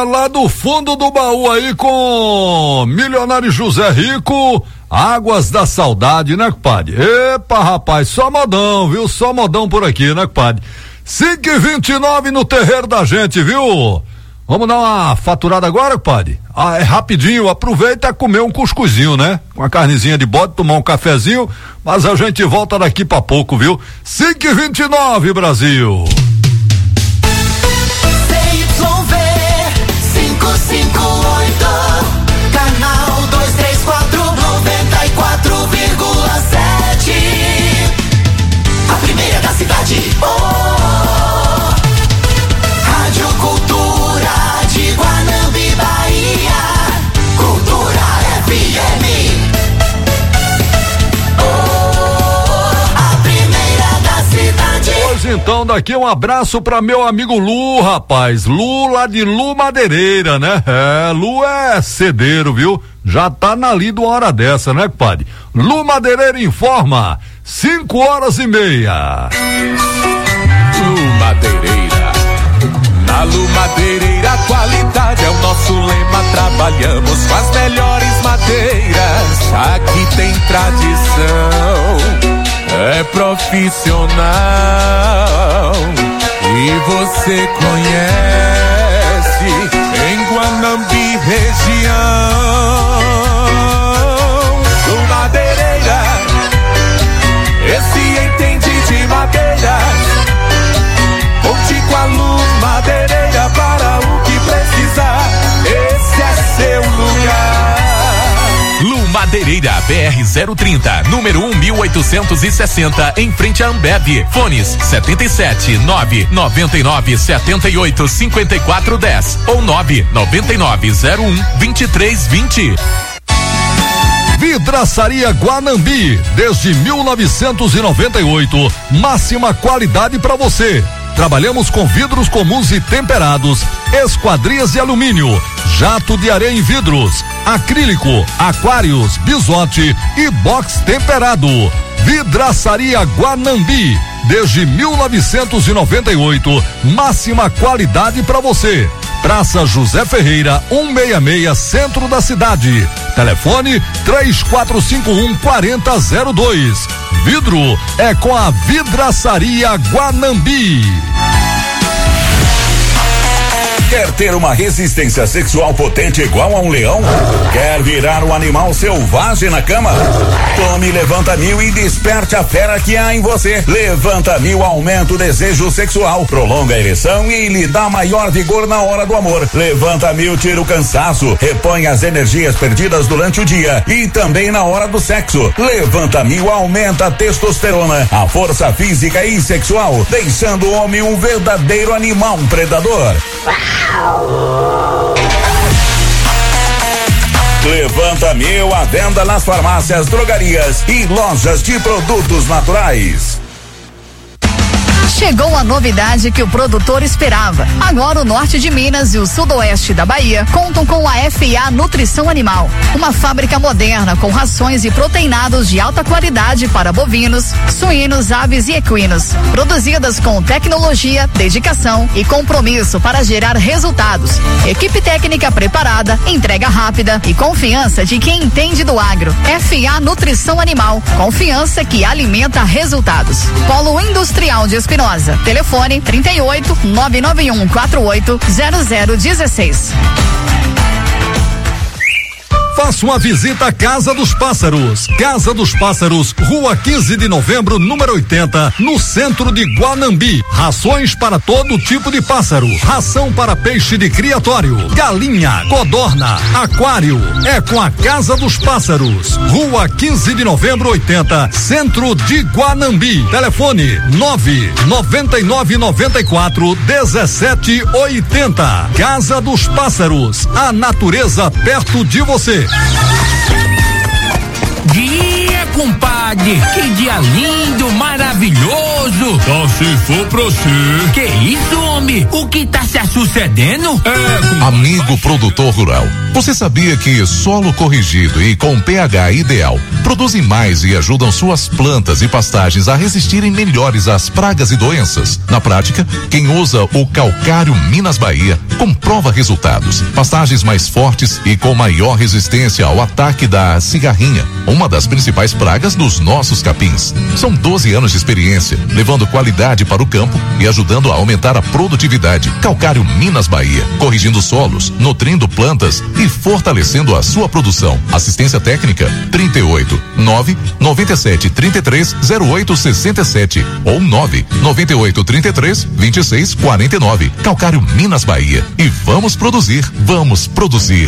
[SPEAKER 7] lá do fundo do baú aí com Milionário José Rico, Águas da Saudade, né, compadre? Epa, rapaz, só modão, viu? Só modão por aqui, né, compadre? cinco e vinte e nove no terreiro da gente, viu? Vamos dar uma faturada agora, compadre? Ah, é rapidinho, aproveita e comer um cuscuzinho, né? Com a carnezinha de bode, tomar um cafezinho, mas a gente volta daqui pra pouco, viu? cinco e vinte e nove, Brasil.
[SPEAKER 4] C Y V cinco cinco oito, canal duzentos e trinta e quatro, noventa e quatro vírgula sete. A primeira da cidade. Oh, Rádio Cultura de Guanambi, Bahia. Cultura F M. Oh, a primeira da cidade.
[SPEAKER 7] Pois então, daqui um abraço pra meu amigo Lu, rapaz. Lu lá de Lu Madeireira, né? É, Lu é cedeiro, viu? Já tá na lida uma hora dessa, né, compadre? Lu Madeireira informa, cinco horas e meia.
[SPEAKER 21] Lu Madeireira. Na Lu Madeireira, a qualidade é o nosso lema. Trabalhamos com as melhores madeiras. Aqui tem tradição, é profissional e você conhece em Guanambi região. Lu Madeireira, esse entende de madeiras. Conte com a Lu Madeireira para o que precisar. Esse é seu lugar.
[SPEAKER 2] Lu Madeireira, B R zero trinta, número um mil oitocentos e sessenta, em frente à Ambev. Fones setenta e sete, nove noventa e nove, setenta e oito, cinquenta e quatro, dez ou nove noventa e nove, zero um, vinte e três, vinte.
[SPEAKER 7] Vidraçaria Guanambi, desde mil novecentos e noventa e oito, máxima qualidade para você. Trabalhamos com vidros comuns e temperados, esquadrias de alumínio, jato de areia em vidros, acrílico, aquários, bisote e box temperado. Vidraçaria Guanambi, desde mil novecentos e noventa e oito, máxima qualidade para você. Praça José Ferreira, cento e sessenta e seis, centro da cidade. Telefone três quatro cinco um, quatro zero zero dois. Vidro é com a Vidraçaria Guanambi.
[SPEAKER 22] Quer ter uma resistência sexual potente igual a um leão? Quer virar um animal selvagem na cama? Tome Levanta Mil e desperte a fera que há em você. Levanta Mil aumenta o desejo sexual, prolonga a ereção e lhe dá maior vigor na hora do amor. Levanta Mil tira o cansaço, repõe as energias perdidas durante o dia e também na hora do sexo. Levanta Mil aumenta a testosterona, a força física e sexual, deixando o homem um verdadeiro animal predador. Levanta Mil à venda nas farmácias, drogarias e lojas de produtos naturais.
[SPEAKER 23] Chegou a novidade que o produtor esperava. Agora o norte de Minas e o sudoeste da Bahia contam com a F A Nutrição Animal, uma fábrica moderna com rações e proteinados de alta qualidade para bovinos, suínos, aves e equinos, produzidas com tecnologia, dedicação e compromisso para gerar resultados. Equipe técnica preparada, entrega rápida e confiança de quem entende do agro. F A Nutrição Animal, confiança que alimenta resultados. Polo Industrial de Espinosa. Telefone trinta e oito, nove nove um quatro oito, zero zero um seis.
[SPEAKER 7] Faça uma visita à Casa dos Pássaros. Casa dos Pássaros, Rua quinze de Novembro, número oitenta, no centro de Guanambi. Rações para todo tipo de pássaro. Ração para peixe de criatório, galinha, codorna, aquário. É com a Casa dos Pássaros. Rua quinze de Novembro, oitenta, centro de Guanambi. Telefone nove noventa e nove, noventa e quatro, dezessete, oitenta. Casa dos Pássaros. A natureza perto de você.
[SPEAKER 24] Dia
[SPEAKER 1] compadre, que dia lindo, maravilhoso.
[SPEAKER 21] Só se for pra você.
[SPEAKER 1] Que isso, homem? O que tá se sucedendo?
[SPEAKER 21] É,
[SPEAKER 2] amigo produtor rural, você sabia que solo corrigido e com pH ideal produzem mais e ajudam suas plantas e pastagens a resistirem melhores às pragas e doenças? Na prática, quem usa o calcário Minas Bahia comprova resultados. Pastagens mais fortes e com maior resistência ao ataque da cigarrinha, uma das principais pragas dos nossos capins. São doze anos de experiência, levando qualidade para o campo e ajudando a aumentar a produtividade. Calcário Minas Bahia, corrigindo solos, nutrindo plantas e fortalecendo a sua produção. Assistência técnica trinta e oito, nove noventa e sete, trinta e três, zero oito sessenta e sete ou nove noventa e oito, trinta e três, vinte e seis, quarenta e nove. Calcário Minas Bahia. E vamos produzir, vamos produzir.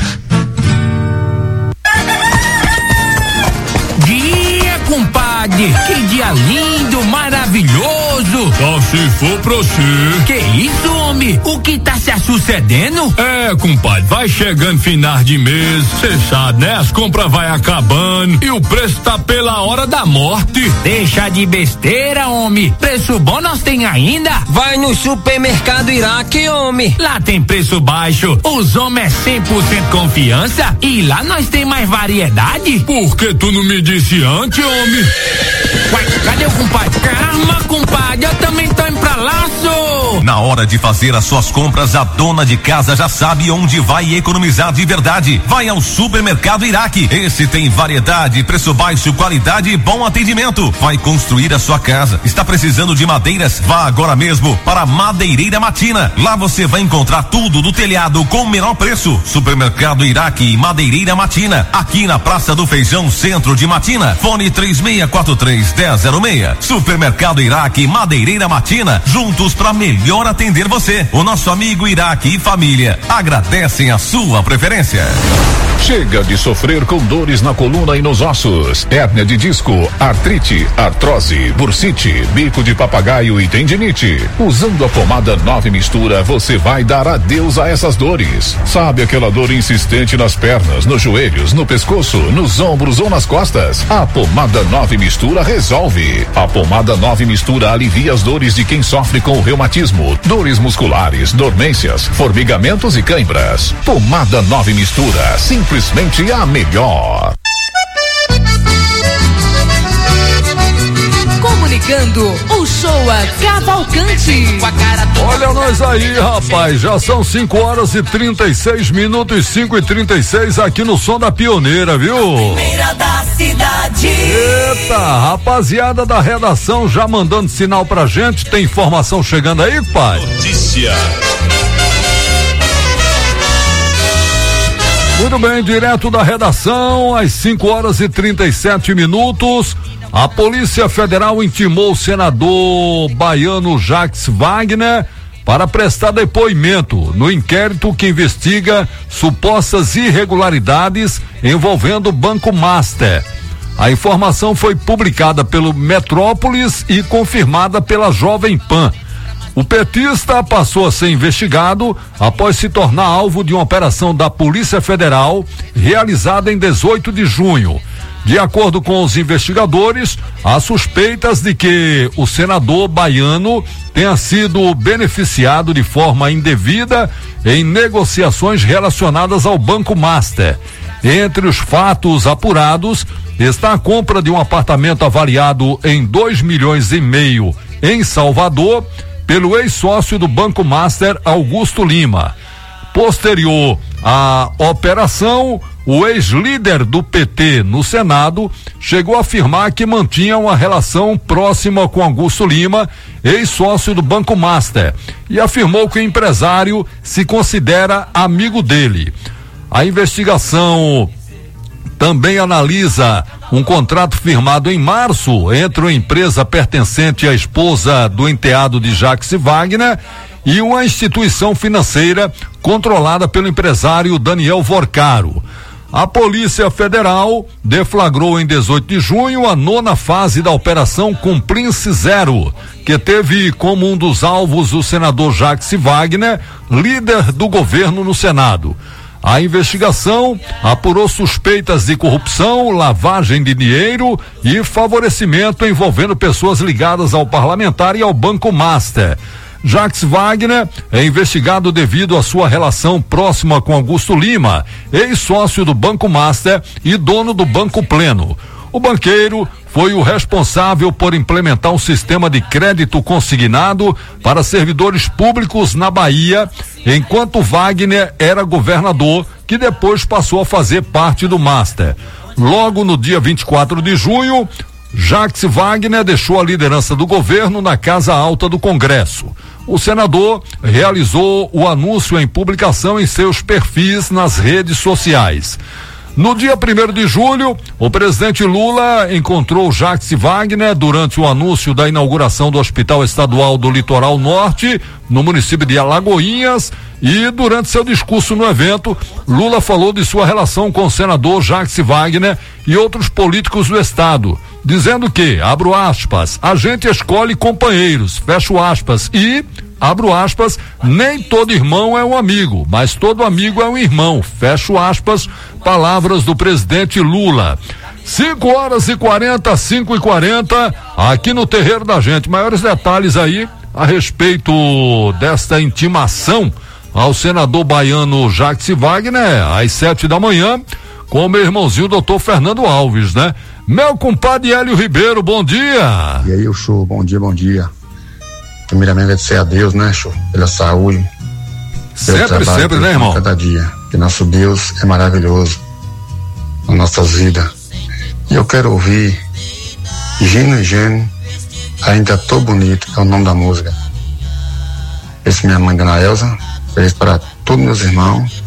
[SPEAKER 1] Dia, compadre, que dia lindo, maravilhoso.
[SPEAKER 21] Só se for pra você.
[SPEAKER 1] Que isso, homem? O que tá se sucedendo?
[SPEAKER 21] É, compadre, vai chegando final de mês, cê sabe, né? As compras vai acabando e o preço tá pela hora da morte.
[SPEAKER 1] Deixa de besteira, homem. Preço bom nós tem ainda?
[SPEAKER 3] Vai no supermercado Iraque, homem.
[SPEAKER 1] Lá tem preço baixo, os homens é cem por cento confiança e lá nós tem mais variedade.
[SPEAKER 21] Por que tu não me disse antes, homem?
[SPEAKER 1] Ué, cadê o compadre? Calma, compadre, eu também tô indo pra lá, sou.
[SPEAKER 6] Na hora de fazer as suas compras, a dona de casa já sabe onde vai economizar de verdade. Vai ao Supermercado Iraque. Esse tem variedade, preço baixo, qualidade e bom atendimento. Vai construir a sua casa. Está precisando de madeiras? Vá agora mesmo para a Madeireira Matina. Lá você vai encontrar tudo do telhado com o menor preço. Supermercado Iraque e Madeireira Matina. Aqui na Praça do Feijão, centro de Matina. Fone três seis quatro três, um zero zero seis. Supermercado Iraque e Madeireira Matina. Juntos para melhor atender você. O nosso amigo Iraque e família agradecem a sua preferência.
[SPEAKER 2] Chega de sofrer com dores na coluna e nos ossos, hérnia de disco, artrite, artrose, bursite, bico de papagaio e tendinite. Usando a pomada Nove Mistura, você vai dar adeus a essas dores. Sabe aquela dor insistente nas pernas, nos joelhos, no pescoço, nos ombros ou nas costas? A pomada Nove Mistura resolve. A pomada Nove Mistura alivia as dores de quem sofre com reumatismo, dores musculares, dormências, formigamentos e cãibras. Pomada Nove Mistura, simplesmente a melhor.
[SPEAKER 24] Comunicando o show a Cavalcante.
[SPEAKER 7] Olha nós aí, rapaz, já são cinco horas e trinta e seis minutos, cinco e trinta e seis aqui no Som da Pioneira, viu?
[SPEAKER 24] Primeira da cidade.
[SPEAKER 7] Eita, rapaziada da redação já mandando sinal pra gente, tem informação chegando aí, pai?
[SPEAKER 2] Notícia.
[SPEAKER 7] Muito bem, direto da redação, às cinco horas e trinta e sete minutos, a Polícia Federal intimou o senador baiano Jacques Wagner para prestar depoimento no inquérito que investiga supostas irregularidades envolvendo o Banco Master. A informação foi publicada pelo Metrópolis e confirmada pela Jovem Pan. O petista passou a ser investigado após se tornar alvo de uma operação da Polícia Federal realizada em dezoito de junho. De acordo com os investigadores, há suspeitas de que o senador baiano tenha sido beneficiado de forma indevida em negociações relacionadas ao Banco Master. Entre os fatos apurados está a compra de um apartamento avaliado em dois milhões e meio em Salvador pelo ex-sócio do Banco Master, Augusto Lima. Posterior à operação, o ex-líder do P T no Senado chegou a afirmar que mantinha uma relação próxima com Augusto Lima, ex-sócio do Banco Master, e afirmou que o empresário se considera amigo dele. A investigação também analisa um contrato firmado em março entre uma empresa pertencente à esposa do enteado de Jacques Wagner e uma instituição financeira controlada pelo empresário Daniel Vorcaro. A Polícia Federal deflagrou em dezoito de junho a nona fase da Operação Cumplice Zero, que teve como um dos alvos o senador Jacques Wagner, líder do governo no Senado. A investigação apurou suspeitas de corrupção, lavagem de dinheiro e favorecimento envolvendo pessoas ligadas ao parlamentar e ao Banco Master. Jacques Wagner é investigado devido à sua relação próxima com Augusto Lima, ex-sócio do Banco Master e dono do Banco Pleno. O banqueiro foi o responsável por implementar um sistema de crédito consignado para servidores públicos na Bahia, enquanto Wagner era governador, que depois passou a fazer parte do Master. Logo no dia vinte e quatro de junho, Jacques Wagner deixou a liderança do governo na Casa Alta do Congresso. O senador realizou o anúncio em publicação em seus perfis nas redes sociais. No dia primeiro de julho, o presidente Lula encontrou Jacques Wagner durante o anúncio da inauguração do Hospital Estadual do Litoral Norte, no município de Alagoinhas, e durante seu discurso no evento, Lula falou de sua relação com o senador Jacques Wagner e outros políticos do estado, dizendo que, abro aspas, a gente escolhe companheiros, fecho aspas, e, abro aspas, nem todo irmão é um amigo, mas todo amigo é um irmão, fecho aspas, palavras do presidente Lula. cinco horas e quarenta, cinco e quarenta, aqui no terreiro da gente. Maiores detalhes aí a respeito desta intimação ao senador baiano Jacques Wagner, às sete da manhã, com o meu irmãozinho doutor Fernando Alves, né? Meu compadre Hélio Ribeiro, bom dia.
[SPEAKER 8] E aí, o show, bom dia, bom dia. Primeiramente agradecer a Deus, né, show, pela saúde.
[SPEAKER 7] Sempre,
[SPEAKER 8] trabalho,
[SPEAKER 7] sempre, né, irmão?
[SPEAKER 8] Cada dia, que nosso Deus é maravilhoso nas nossas vidas. E eu quero ouvir Gino e Gene, Ainda Tô Bonito, é o nome da música. Esse é minha mãe, Dona Elza, feliz para todos meus irmãos,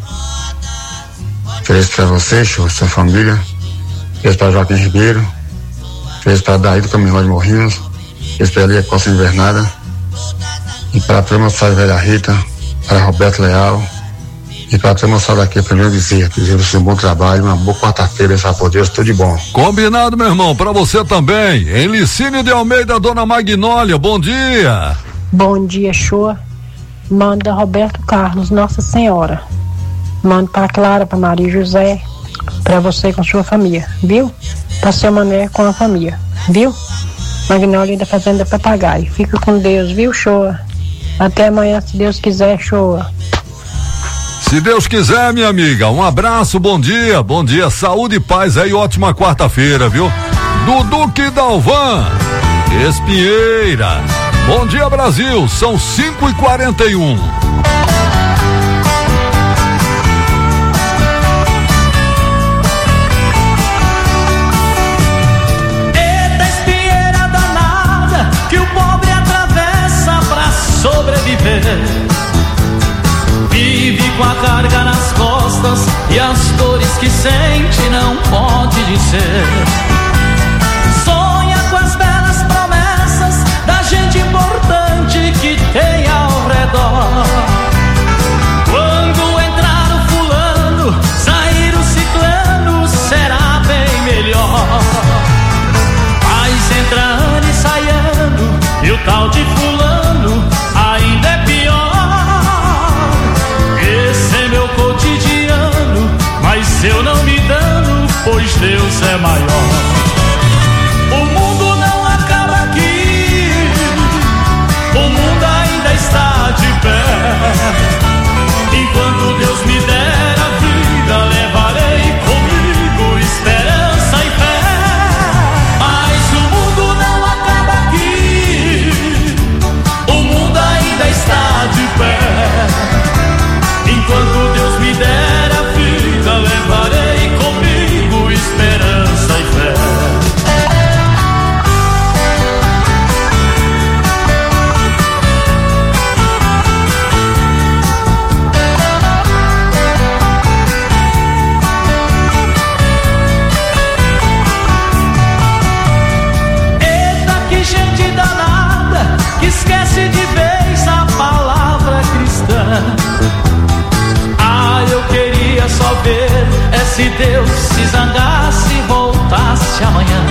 [SPEAKER 8] feliz para você, show, sua família, feliz para Joaquim Ribeiro, feliz para Daí do Caminhão de Morrinhos, feliz para Elia Costa Invernada, e para a turma Sai Velha Rita, para Roberto Leal, e para a turma Sai daqui, primeiro dizer, desejo um bom trabalho, uma boa quarta-feira, só por Deus, tudo de bom.
[SPEAKER 7] Combinado, meu irmão, para você também. Em Licínio de Almeida, Dona Magnólia, bom dia.
[SPEAKER 11] Bom dia, show. Manda Roberto Carlos, Nossa Senhora. Manda para Clara, para Maria José, para você com sua família, viu? Para seu Mané com a família, viu? Magnólia da Fazenda Papagaio. Fica com Deus, viu, show? Até amanhã, se Deus quiser, show.
[SPEAKER 7] Se Deus quiser, minha amiga, um abraço, bom dia, bom dia, saúde e paz aí, ótima quarta-feira, viu? Duduque Dalvan, Espinheira, bom dia, Brasil, são cinco e quarenta e um.
[SPEAKER 9] Eita espinheira danada que o pobre atravessa pra sobreviver. Vive com a carga nas costas e as dores que sente não pode dizer. Sonha com as belas promessas da gente importante que tem ao redor. Quando entrar o fulano, sair o ciclano, será bem melhor. Mas entra ano e sai ano, e o tal de fulano ainda é pior. Mas eu não me dano, pois Deus é maior. O mundo não acaba aqui, o mundo ainda está de pé. Enquanto Deus me der a vida, levarei comigo esperança e fé. Mas o mundo não acaba aqui, o mundo ainda está de pé. Enquanto Deus me der a vida, levarei comigo esperança e fé. Eita, que gente danada que esquece de vez a palavra cristã. Ah, eu queria só ver é se Deus se zangasse e voltasse amanhã.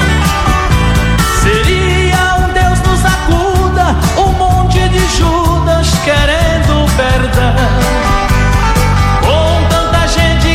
[SPEAKER 9] Seria um Deus nos acuda, um monte de Judas querendo perdão. Com tanta gente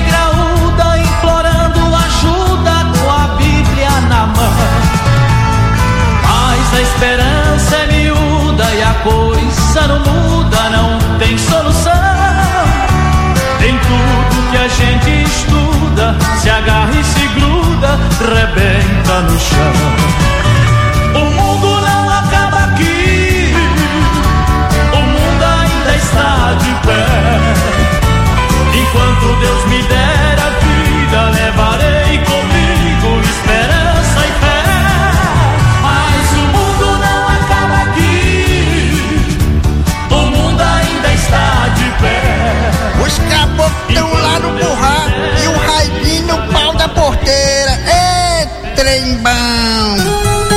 [SPEAKER 21] chão.
[SPEAKER 4] O mundo não acaba aqui, o mundo ainda está de pé. Enquanto Deus me der a vida, levarei comigo esperança e fé. Mas o mundo não acaba aqui, o mundo ainda está de pé.
[SPEAKER 18] Os caboclos estão lá no burrá e o raivinho no pau da porteira. Ê, trem bom!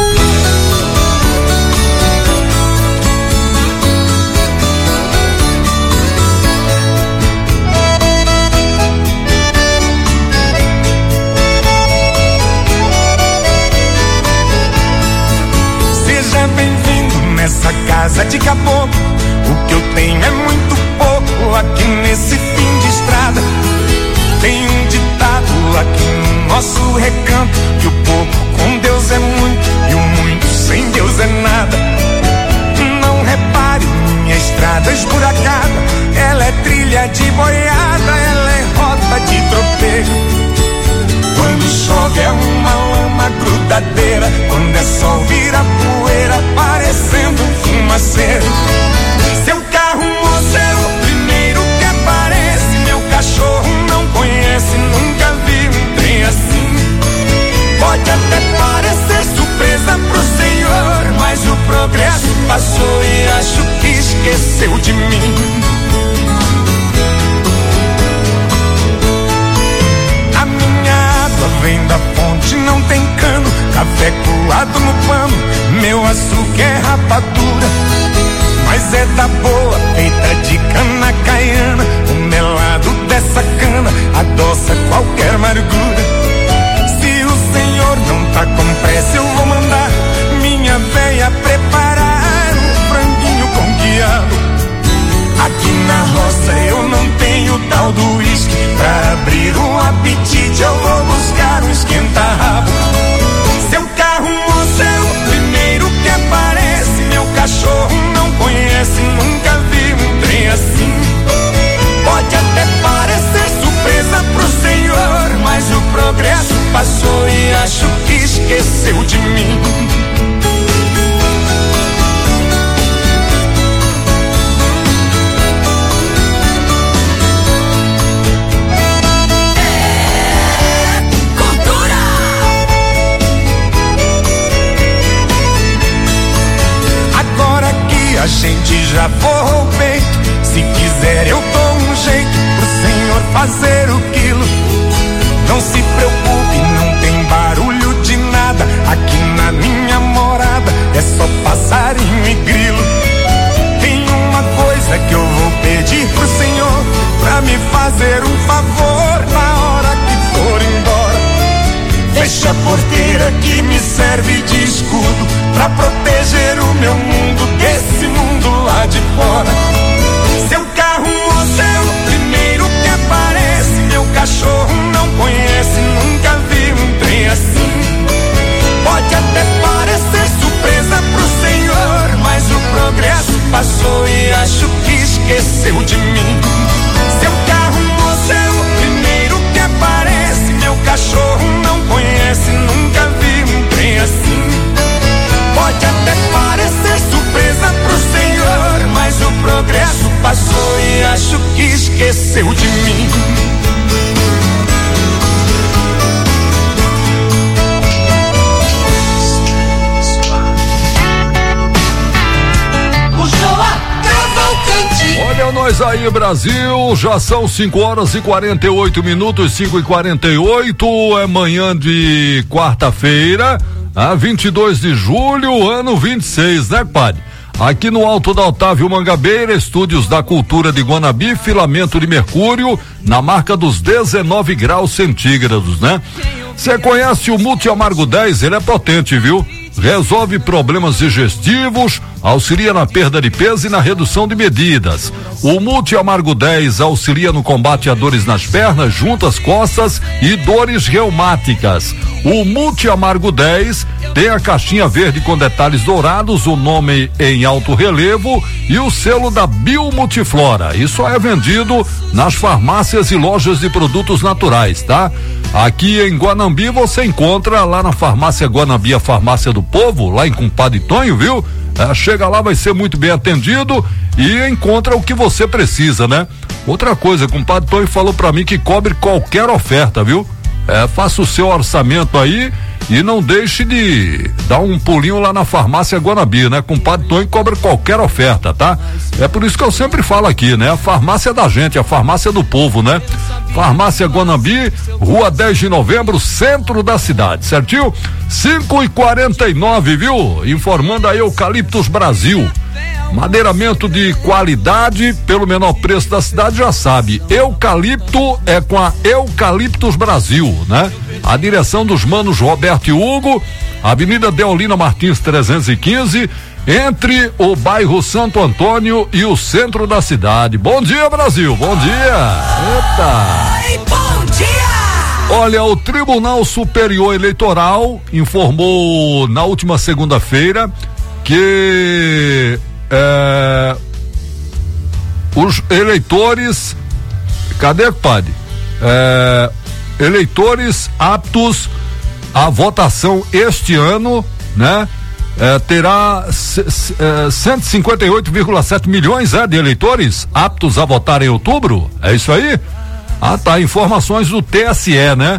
[SPEAKER 21] Nessa casa de caboclo, o que eu tenho é muito pouco. Aqui nesse fim de estrada tem um ditado aqui no nosso recanto, que o pouco com Deus é muito e o muito sem Deus é nada. Não repare minha estrada esburacada, ela é trilha de boiada, ela é rota de tropeiro. Quando chove é uma lama grudadeira, quando é sol vira poeira, parecendo um fumaceiro. Seu carro, moço, é o primeiro que aparece. Meu cachorro não conhece, nunca vi um trem assim. Pode até parecer surpresa pro senhor, mas o progresso passou e acho que esqueceu de mim. Vem da fonte, não tem cano, café coado no pano, meu açúcar é rapadura, mas é da boa, feita de cana caiana. O melado dessa cana adoça qualquer amargura. Se o senhor não tá com pressa, eu vou mandar minha véia preparar um franguinho com quiabo. Aqui na roça eu não tenho tal do uísque, pra abrir um apetite eu vou buscar um esquenta-rabo. Seu carro, moço, é o primeiro que aparece. Meu cachorro não conhece, nunca vi um trem assim. Pode até parecer surpresa pro senhor, mas o progresso passou e acho que esqueceu de mim. A gente já forrou o peito, se quiser eu dou um jeito pro senhor fazer o quilo. Não se preocupe, não tem barulho de nada, aqui na minha morada é só passarinho e grilo. Tem uma coisa que eu vou pedir pro senhor, pra me fazer um favor na hora que for embora. Fecha a porteira que me serve de escudo, pra proteger o meu mundo desse mundo lá de fora. Seu carro, moço, é o primeiro que aparece. Meu cachorro não conhece, nunca vi um trem assim. Pode até parecer surpresa pro senhor, mas o progresso passou e acho que esqueceu de mim. Seu carro, moço, é o primeiro que aparece. Meu cachorro não conhece, nunca vi um trem assim. Pode até parecer surpresa pro senhor, mas o progresso passou e acho que esqueceu de mim.
[SPEAKER 7] Olha nós aí, Brasil, já são cinco horas e quarenta e oito minutos, cinco e quarenta e oito, é manhã de quarta-feira, a vinte e dois de julho, ano vinte e seis, né, padre? Aqui no Alto da Otávio Mangabeira, estúdios da Cultura de Guanabi, filamento de mercúrio, na marca dos dezenove graus centígrados, né? Você conhece o Multi Amargo dez? Ele é potente, viu? resolve problemas digestivos, auxilia na perda de peso e na redução de medidas. O Multi Amargo dez auxilia no combate a dores nas pernas, juntas, costas e dores reumáticas. O Multi Amargo dez tem a caixinha verde com detalhes dourados, o nome em alto relevo e o selo da Biomultiflora. Isso é vendido nas farmácias e lojas de produtos naturais, tá? Aqui em Guanambi você encontra lá na farmácia Guanambi, a farmácia do povo, lá em Compadre Tonho, viu? É, chega lá, vai ser muito bem atendido e encontra o que você precisa, né? Outra coisa, Compadre Tonho falou pra mim que cobre qualquer oferta, viu? É, faça o seu orçamento aí e não deixe de dar um pulinho lá na farmácia Guanambi, né? Compadre Tonho cobra qualquer oferta, tá? É por isso que eu sempre falo aqui, né? A farmácia da gente, a farmácia do povo, né? Farmácia Guanambi, Rua dez de novembro, centro da cidade, certinho? cinco e quarenta e nove, viu? Informando a Eucaliptus Brasil. Madeiramento de qualidade pelo menor preço da cidade, já sabe. Eucalipto é com a Eucaliptus Brasil, né? A direção dos manos Roberto e Hugo, Avenida Deolina Martins trezentos e quinze, entre o bairro Santo Antônio e o centro da cidade. Bom dia, Brasil, bom dia. Eita.
[SPEAKER 10] Oi, bom dia.
[SPEAKER 7] Olha, o Tribunal Superior Eleitoral informou na última segunda-feira que é, os eleitores, cadê, padre? É, eleitores aptos à votação este ano, né? É, terá c- c- é, cento e cinquenta e oito vírgula sete milhões é, de eleitores aptos a votar em outubro, é isso aí? Ah, tá, informações do T S E, né?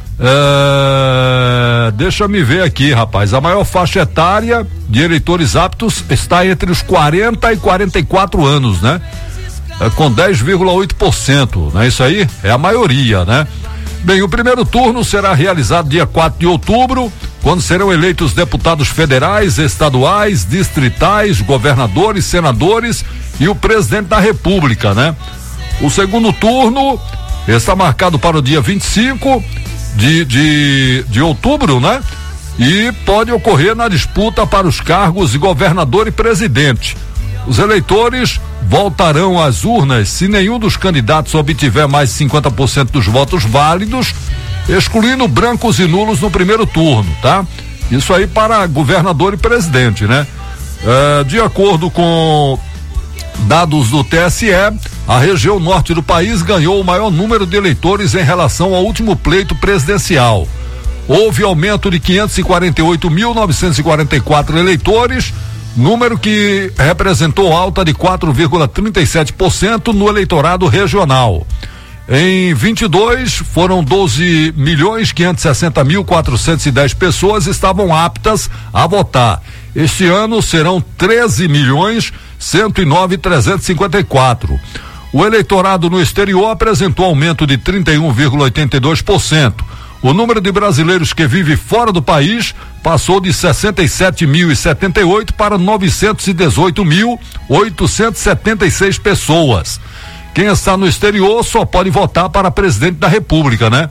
[SPEAKER 7] É, deixa me ver aqui, rapaz. A maior faixa etária de eleitores aptos está entre os quarenta e quarenta e quatro anos, né? É, com dez vírgula oito por cento, não é isso aí? É a maioria, né? Bem, o primeiro turno será realizado dia quatro de outubro, quando serão eleitos deputados federais, estaduais, distritais, governadores, senadores e o presidente da República, né? O segundo turno está marcado para o dia vinte e cinco de, de, de outubro, né? E pode ocorrer na disputa para os cargos de governador e presidente. Os eleitores voltarão às urnas se nenhum dos candidatos obtiver mais de cinquenta por cento dos votos válidos, excluindo brancos e nulos no primeiro turno, tá? Isso aí para governador e presidente, né? É, de acordo com dados do T S E, a região norte do país ganhou o maior número de eleitores em relação ao último pleito presidencial. Houve aumento de quinhentos e quarenta e oito mil novecentos e quarenta e quatro eleitores, número que representou alta de quatro vírgula trinta e sete por cento no eleitorado regional. Em vinte e dois, foram doze milhões quinhentos e sessenta mil quatrocentos e dez pessoas estavam aptas a votar. Este ano serão treze milhões cento e nove mil trezentos e cinquenta e quatro. O eleitorado no exterior apresentou aumento de trinta e um vírgula oitenta e dois por cento. O número de brasileiros que vive fora do país passou de sessenta e sete mil e setenta e oito para novecentos e dezoito mil oitocentos e setenta e seis pessoas. Quem está no exterior só pode votar para presidente da República, né?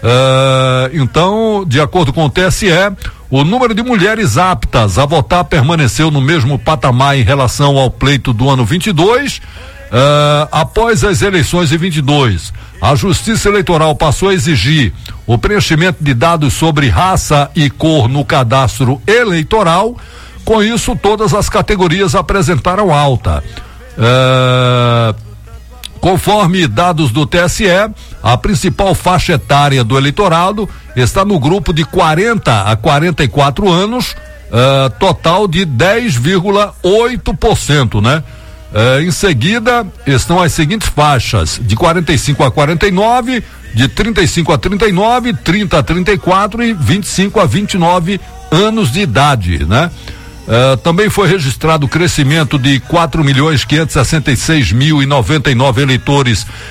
[SPEAKER 7] Uh, então, de acordo com o T S E, o número de mulheres aptas a votar permaneceu no mesmo patamar em relação ao pleito do ano vinte e dois. Uh, após as eleições de vinte e dois, a Justiça Eleitoral passou a exigir o preenchimento de dados sobre raça e cor no cadastro eleitoral. Com isso, todas as categorias apresentaram alta. Uh, Conforme dados do T S E, a principal faixa etária do eleitorado está no grupo de quarenta a quarenta e quatro anos, uh, total de dez vírgula oito por cento, né? Uh, em seguida estão as seguintes faixas: de quarenta e cinco a quarenta e nove, de trinta e cinco a trinta e nove, trinta a trinta e quatro e vinte e cinco a vinte e nove anos de idade, né? Uh, também foi registrado o crescimento de quatro milhões quinhentos e sessenta e seis mil e noventa e nove eleitores